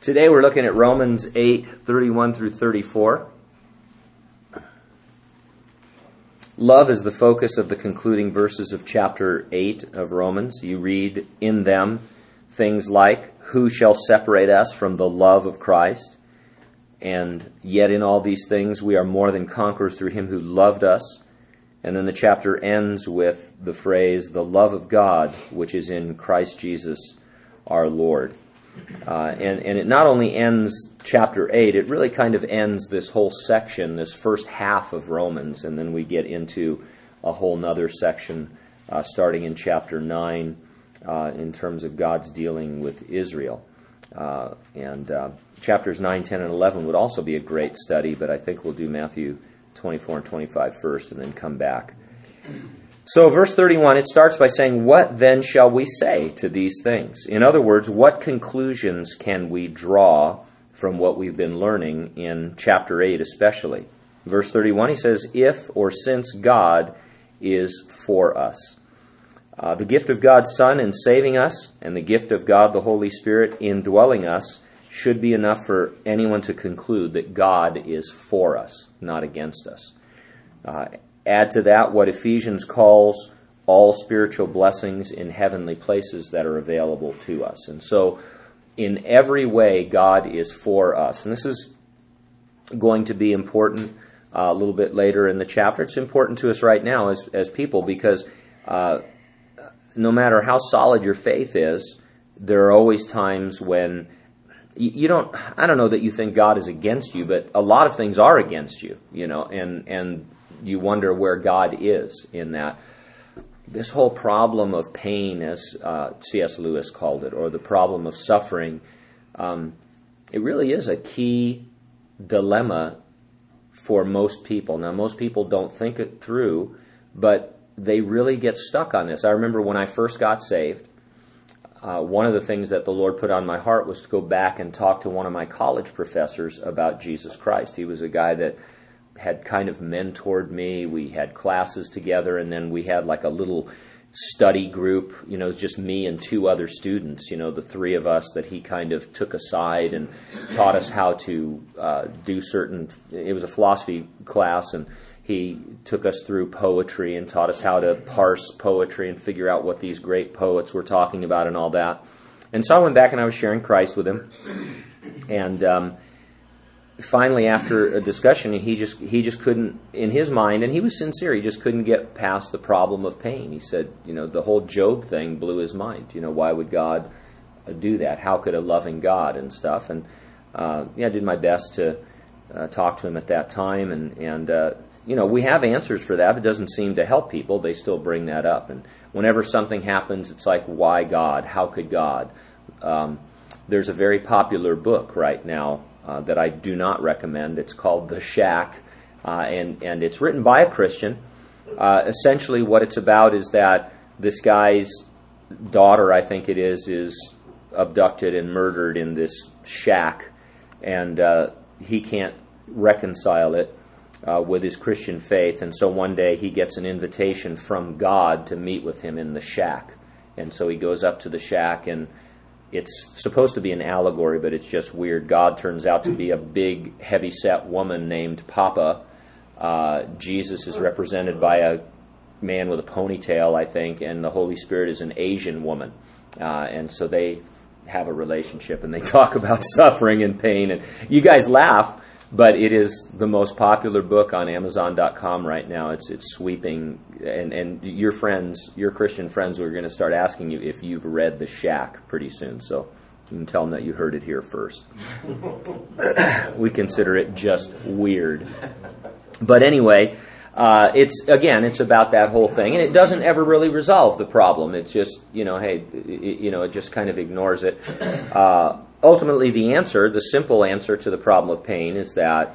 Today we're looking at Romans 8:31 through 34. Love is the focus of the concluding verses of chapter 8 of Romans. You read in them things like, "Who shall separate us from the love of Christ? And yet in all these things we are more than conquerors through him who loved us." And then the chapter ends with the phrase, "the love of God, which is in Christ Jesus our Lord." And it not only ends chapter 8, it really kind of ends this whole section, this first half of Romans, and then we get into a whole nother section starting in chapter 9 in terms of God's dealing with Israel. Chapters 9, 10, and 11 would also be a great study, but I think we'll do Matthew 24 and 25 first and then come back. So verse 31, it starts by saying, "What then shall we say to these things?" In other words, what conclusions can we draw from what we've been learning in chapter 8 especially? Verse 31, he says, "If or since God is for us." The gift of God's Son in saving us and the gift of God the Holy Spirit indwelling us should be enough for anyone to conclude that God is for us, not against us. Add to that what Ephesians calls all spiritual blessings in heavenly places that are available to us. And so in every way, God is for us. And this is going to be important a little bit later in the chapter. It's important to us right now as people because no matter how solid your faith is, there are always times when I don't know that you think God is against you, but a lot of things are against you, and you wonder where God is in that. This whole problem of pain, as C.S. Lewis called it, or the problem of suffering, it really is a key dilemma for most people. Now, most people don't think it through, but they really get stuck on this. I remember when I first got saved, one of the things that the Lord put on my heart was to go back and talk to one of my college professors about Jesus Christ. He was a guy that had kind of mentored me. We had classes together, and then we had like a little study group. It was just me and two other students, the three of us that he kind of took aside and taught us how to do it was a philosophy class, and he took us through poetry and taught us how to parse poetry and figure out what these great poets were talking about and all that. And so I went back and I was sharing Christ with him. And finally, after a discussion, he just couldn't, in his mind, and he was sincere, he just couldn't get past the problem of pain. He said, the whole Job thing blew his mind. Why would God do that? How could a loving God and stuff? And I did my best to talk to him at that time. And we have answers for that. It doesn't seem to help people. They still bring that up. And whenever something happens, it's like, why God? How could God? There's a very popular book right now that I do not recommend. It's called The Shack, and it's written by a Christian. Essentially what it's about is that this guy's daughter, I think it is abducted and murdered in this shack, and he can't reconcile it with his Christian faith, and so one day he gets an invitation from God to meet with him in the shack. And so he goes up to the shack, and it's supposed to be an allegory, but it's just weird. God turns out to be a big, heavy-set woman named Papa. Jesus is represented by a man with a ponytail, I think, and the Holy Spirit is an Asian woman. And so they have a relationship, and they talk about suffering and pain. And you guys laugh, but it is the most popular book on Amazon.com right now. It's sweeping, and your Christian friends are going to start asking you if you've read The Shack pretty soon. So you can tell them that you heard it here first. We consider it just weird. But anyway, it's about that whole thing, and it doesn't ever really resolve the problem. It's just, it just kind of ignores it. Ultimately, the simple answer to the problem of pain is that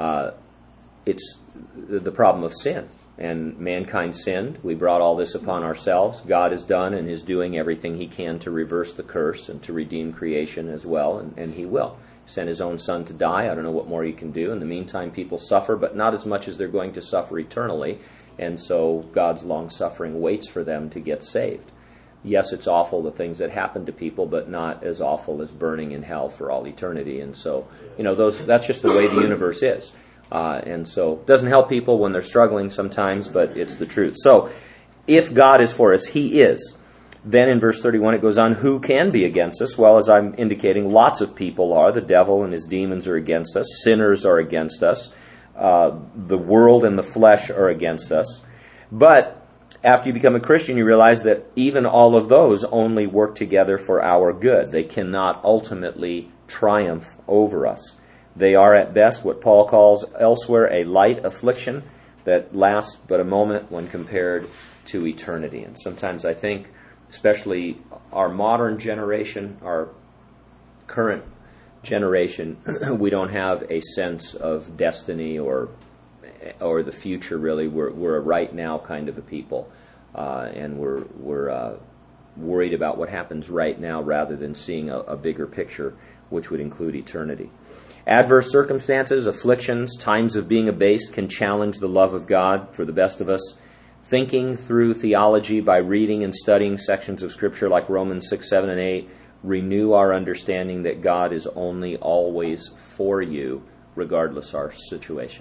it's the problem of sin. And mankind sinned. We brought all this upon ourselves. God has done and is doing everything he can to reverse the curse and to redeem creation as well, and he will. He sent his own son to die. I don't know what more he can do. In the meantime, people suffer, but not as much as they're going to suffer eternally. And so God's long-suffering waits for them to get saved. yes, it's awful, the things that happen to people, but not as awful as burning in hell for all eternity. And so, that's just the way the universe is. And so it doesn't help people when they're struggling sometimes, but it's the truth. So if God is for us, He is. Then in verse 31 it goes on, who can be against us? Well, as I'm indicating, lots of people are. The devil and his demons are against us. Sinners are against us. The world and the flesh are against us. But after you become a Christian, you realize that even all of those only work together for our good. They cannot ultimately triumph over us. They are at best what Paul calls elsewhere a light affliction that lasts but a moment when compared to eternity. And sometimes I think, especially our modern generation, our current generation, we don't have a sense of destiny or the future, really. We're a right now kind of a people, and we're worried about what happens right now rather than seeing a bigger picture, which would include eternity. Adverse circumstances, afflictions, times of being abased can challenge the love of God for the best of us. Thinking through theology by reading and studying sections of Scripture like Romans 6, 7, and 8 renew our understanding that God is only always for you, regardless of our situation.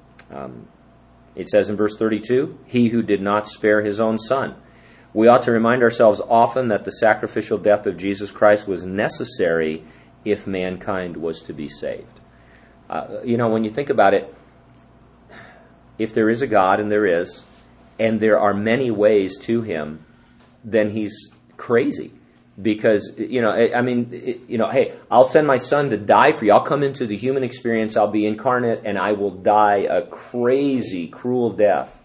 It says in verse 32, He who did not spare His own Son. We ought to remind ourselves often that the sacrificial death of Jesus Christ was necessary if mankind was to be saved. When you think about it, if there is a God, and there is, and there are many ways to Him, then He's crazy. Because, hey, I'll send my Son to die for you. I'll come into the human experience. I'll be incarnate, and I will die a crazy, cruel death.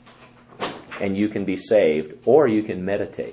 And you can be saved, or you can meditate.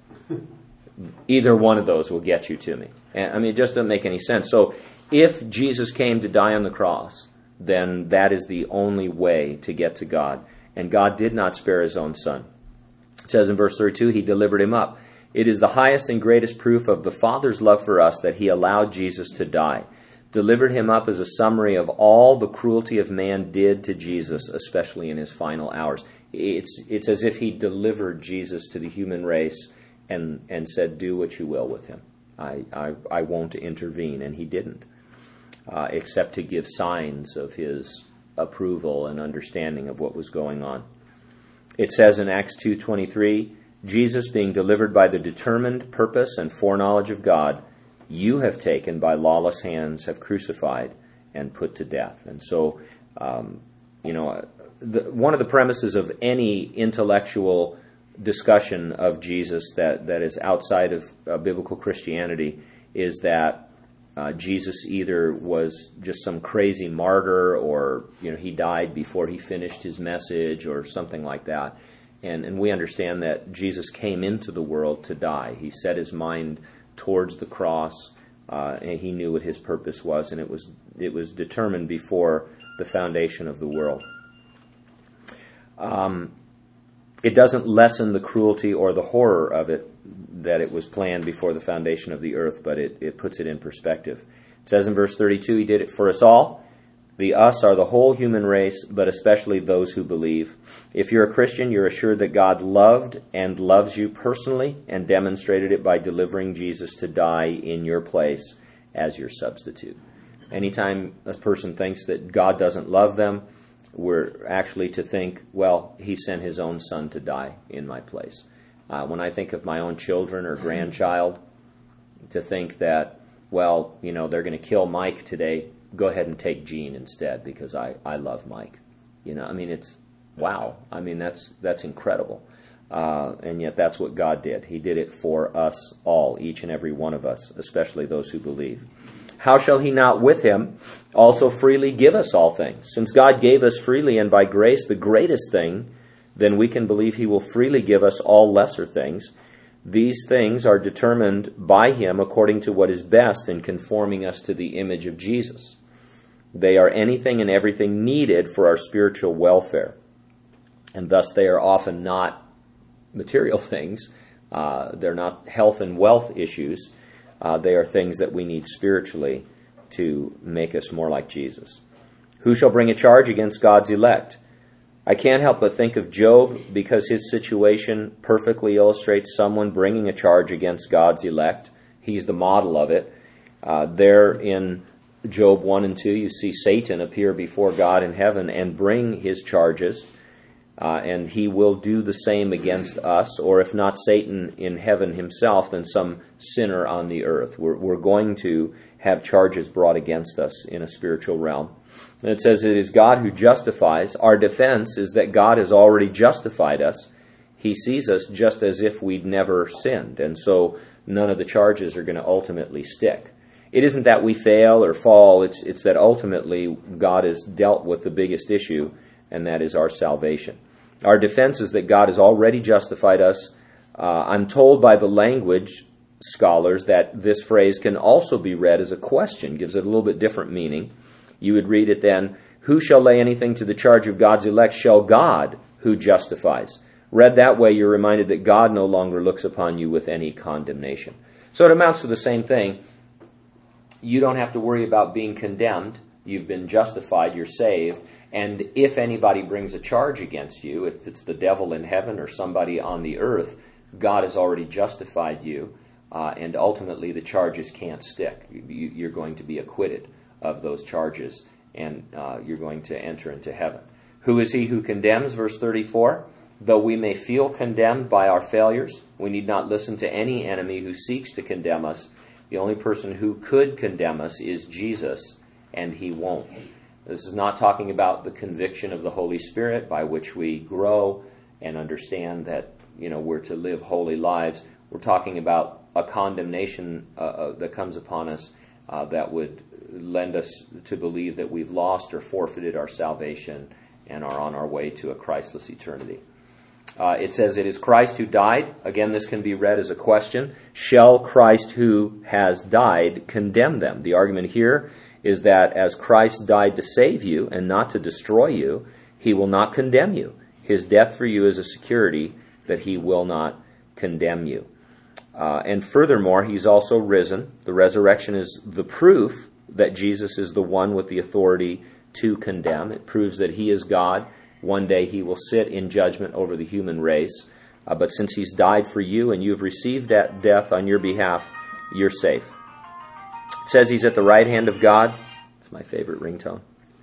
Either one of those will get you to me. And, it just doesn't make any sense. So if Jesus came to die on the cross, then that is the only way to get to God. And God did not spare His own Son. It says in verse 32, He delivered Him up. It is the highest and greatest proof of the Father's love for us that He allowed Jesus to die. Delivered Him up as a summary of all the cruelty of man did to Jesus, especially in His final hours. It's as if He delivered Jesus to the human race and said, do what you will with Him. I won't intervene. And He didn't, except to give signs of His approval and understanding of what was going on. It says in Acts 2:23, Jesus, being delivered by the determined purpose and foreknowledge of God, you have taken by lawless hands, have crucified and put to death. And so, one of the premises of any intellectual discussion of Jesus that is outside of biblical Christianity is that Jesus either was just some crazy martyr, or He died before He finished His message, or something like that. And we understand that Jesus came into the world to die. He set His mind towards the cross, and He knew what His purpose was, and it was determined before the foundation of the world. It doesn't lessen the cruelty or the horror of it, that it was planned before the foundation of the earth, but it puts it in perspective. It says in verse 32, He did it for us all. The us are the whole human race, but especially those who believe. If you're a Christian, you're assured that God loved and loves you personally, and demonstrated it by delivering Jesus to die in your place as your substitute. Anytime a person thinks that God doesn't love them, we're actually to think, well, He sent His own Son to die in my place. When I think of my own children or grandchild, to think that, well, they're going to kill Mike today, go ahead and take Gene instead, because I love Mike. It's wow. That's incredible. And yet that's what God did. He did it for us all, each and every one of us, especially those who believe. How shall He not with Him also freely give us all things? Since God gave us freely and by grace the greatest thing, then we can believe He will freely give us all lesser things. These things are determined by Him according to what is best in conforming us to the image of Jesus. They are anything and everything needed for our spiritual welfare. And thus they are often not material things. They're not health and wealth issues. They are things that we need spiritually to make us more like Jesus. Who shall bring a charge against God's elect? I can't help but think of Job because his situation perfectly illustrates someone bringing a charge against God's elect. He's the model of it. There in Job 1 and 2, you see Satan appear before God in heaven and bring his charges, and he will do the same against us, or if not Satan in heaven himself, then some sinner on the earth. We're going to have charges brought against us in a spiritual realm. And it says it is God who justifies. Our defense is that God has already justified us. He sees us just as if we'd never sinned, and so none of the charges are going to ultimately stick. It isn't that we fail or fall, it's that ultimately God has dealt with the biggest issue, and that is our salvation. Our defense is that God has already justified us. I'm told by the language scholars that this phrase can also be read as a question, gives it a little bit different meaning. You would read it then, who shall lay anything to the charge of God's elect? Shall God who justifies. Read that way, you're reminded that God no longer looks upon you with any condemnation. So it amounts to the same thing. You don't have to worry about being condemned. You've been justified, you're saved. And if anybody brings a charge against you, if it's the devil in heaven or somebody on the earth, God has already justified you, and ultimately the charges can't stick. You're going to be acquitted of those charges, and you're going to enter into heaven. Who is he who condemns? Verse 34, though we may feel condemned by our failures, we need not listen to any enemy who seeks to condemn us. The only person who could condemn us is Jesus, and he won't. This is not talking about the conviction of the Holy Spirit by which we grow and understand that, we're to live holy lives. We're talking about a condemnation that comes upon us that would lend us to believe that we've lost or forfeited our salvation and are on our way to a Christless eternity. It says it is Christ who died. Again, this can be read as a question. Shall Christ who has died condemn them? The argument here is that as Christ died to save you and not to destroy you, he will not condemn you. His death for you is a security that he will not condemn you. And furthermore, he's also risen. The resurrection is the proof that Jesus is the one with the authority to condemn. It proves that he is God. One day he will sit in judgment over the human race. But since he's died for you and you've received that death on your behalf, you're safe. It says he's at the right hand of God. It's my favorite ringtone.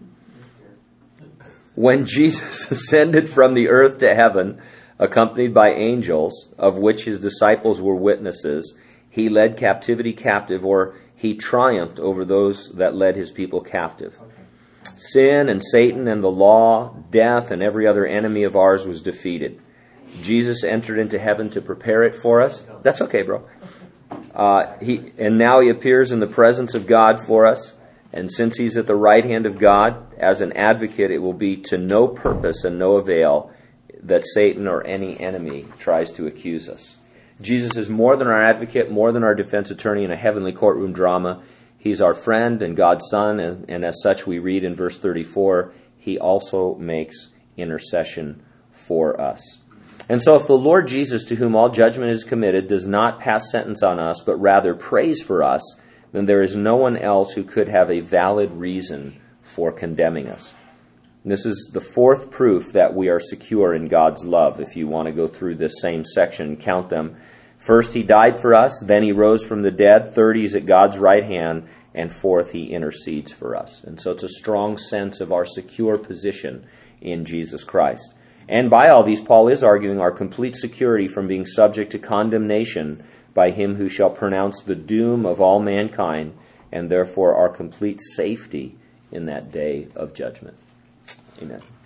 When Jesus ascended from the earth to heaven, accompanied by angels, of which his disciples were witnesses, he led captivity captive, or he triumphed over those that led his people captive. Sin and Satan and the law, death, and every other enemy of ours was defeated. Jesus entered into heaven to prepare it for us. That's okay, bro. And now he appears in the presence of God for us. And since he's at the right hand of God, as an advocate, it will be to no purpose and no avail that Satan or any enemy tries to accuse us. Jesus is more than our advocate, more than our defense attorney in a heavenly courtroom drama. He's our friend and God's Son, and as such we read in verse 34, he also makes intercession for us. And so if the Lord Jesus, to whom all judgment is committed, does not pass sentence on us, but rather prays for us, then there is no one else who could have a valid reason for condemning us. And this is the fourth proof that we are secure in God's love. If you want to go through this same section and count them. First, he died for us. Then he rose from the dead. Third, he's at God's right hand. And fourth, he intercedes for us. And so it's a strong sense of our secure position in Jesus Christ. And by all these, Paul is arguing our complete security from being subject to condemnation by him who shall pronounce the doom of all mankind, and therefore our complete safety in that day of judgment. Amen.